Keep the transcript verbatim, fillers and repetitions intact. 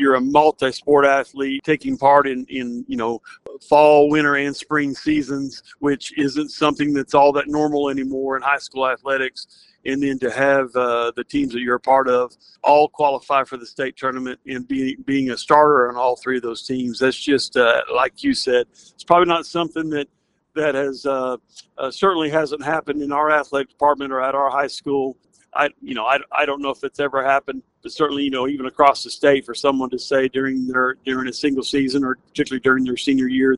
you're a multi-sport athlete taking part in, in, you know, fall, winter, and spring seasons, which isn't something that's all that normal anymore in high school athletics. And then to have uh, the teams that you're a part of all qualify for the state tournament and be, being a starter on all three of those teams, that's just, uh, like you said, it's probably not something that that has uh, uh, certainly hasn't happened in our athletic department or at our high school. I, you know, I, I don't know if it's ever happened, but certainly, you know, even across the state for someone to say during their during a single season or particularly during their senior year